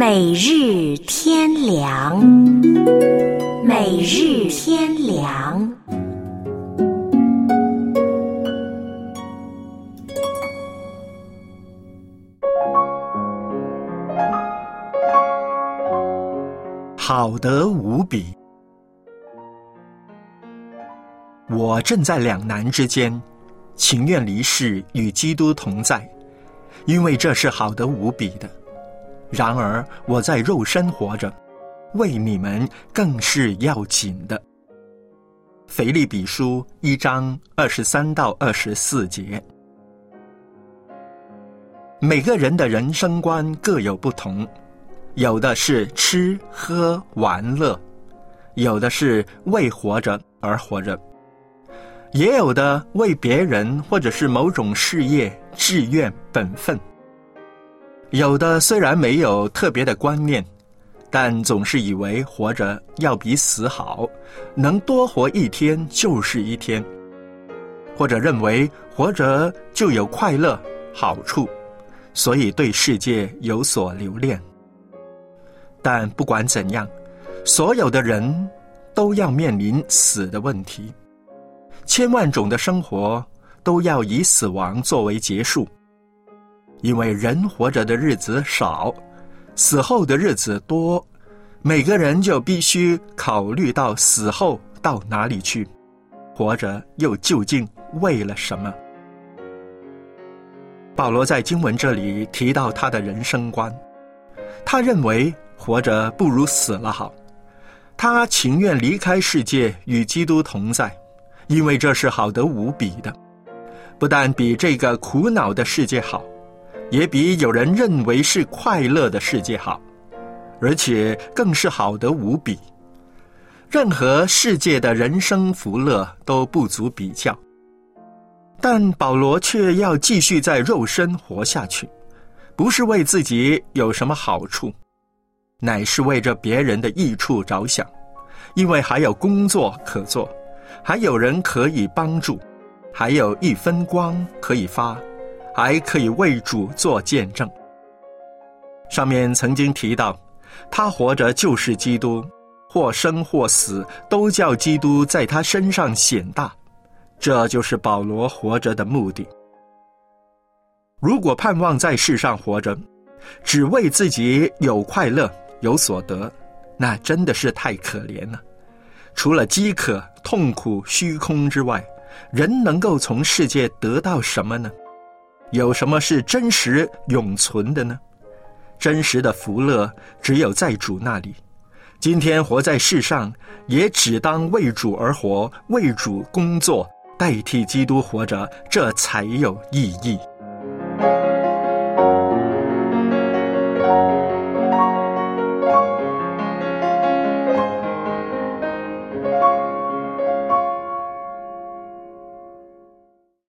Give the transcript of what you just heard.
每日天良，每日天良。 好得无比。我正在两难之间，情愿离世与基督同在，因为这是好得无比的。然而我在肉身活着，为你们更是要紧的。腓立比书1章23到24节。每个人的人生观各有不同，有的是吃喝玩乐，有的是为活着而活着，也有的为别人或者是某种事业志愿本分。有的虽然没有特别的观念，但总是以为活着要比死好，能多活一天就是一天，或者认为活着就有快乐好处，所以对世界有所留恋。但不管怎样，所有的人都要面临死的问题，千万种的生活都要以死亡作为结束。因为人活着的日子少，死后的日子多，每个人就必须考虑到死后到哪里去，活着又究竟为了什么。保罗在经文这里提到他的人生观，他认为活着不如死了好，他情愿离开世界与基督同在，因为这是好得无比的，不但比这个苦恼的世界好，也比有人认为是快乐的世界好，而且更是好得无比。任何世界的人生福乐都不足比较，但保罗却要继续在肉身活下去，不是为自己有什么好处，乃是为着别人的益处着想，因为还有工作可做，还有人可以帮助，还有一分光可以发，还可以为主做见证。上面曾经提到，他活着就是基督，或生或死，都叫基督在他身上显大，这就是保罗活着的目的。如果盼望在世上活着，只为自己有快乐有所得，那真的是太可怜了。除了饥渴、痛苦、虚空之外，人能够从世界得到什么呢？有什么是真实永存的呢？真实的福乐只有在主那里。今天活在世上，也只当为主而活，为主工作，代替基督活着，这才有意义。